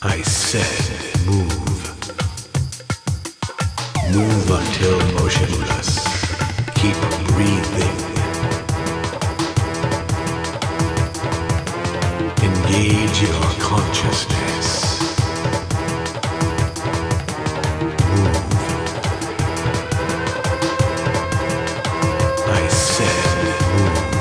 I said move. Move until motionless. Keep breathing. Engage your consciousness. Move. I said move.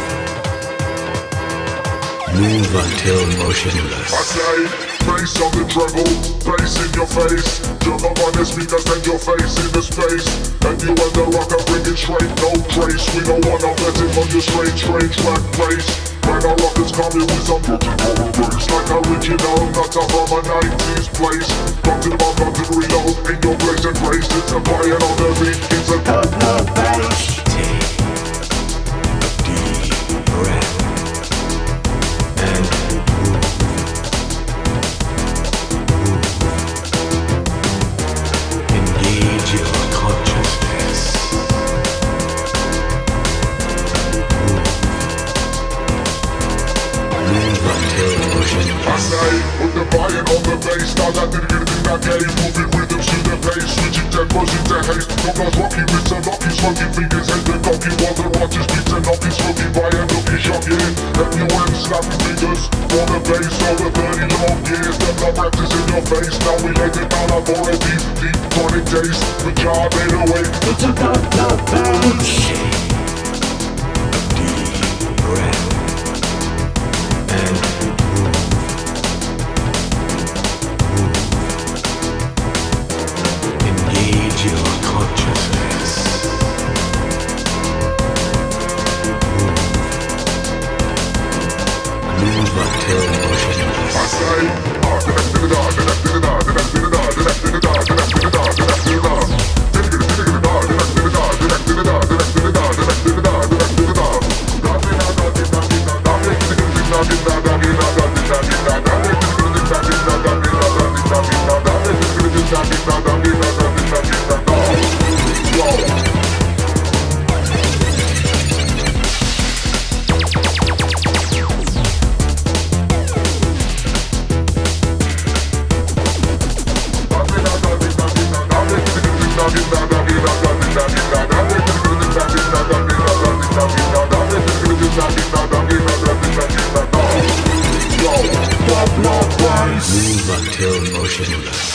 Move until motionless. I say, bass on the treble, bass in your face. Jump up on the speakers, then your face in the space. And you and the rocker bring it straight, no trace. We don't wanna bet it on your straight track pace. When our rockers coming with some rotten bass, like original, not up from a 90s place. Come to the bar, come to the reload, in your place and grace. It's a fire on the beat, it's a good bass. Take a deep breath and move. Engage your consciousness. Move until motionless. I say, put the volume on the bass. Now that didn't get that game. Moving rhythms to the pace. Switching tempos into haste. No blood rocky with some lucky smoky fingers. Head the cocky while the watches beat and knocky smoky by a nookie shot. Yeah, M.U.M. snapping fingers. For the bass over 30 long years. The blood practice in your face. Now we let it down up for a deep chronic taste. The jar made away. It's a good bass. Take a deep breath and move. Engage your consciousness. Move until motionless. I say, Move until motionless.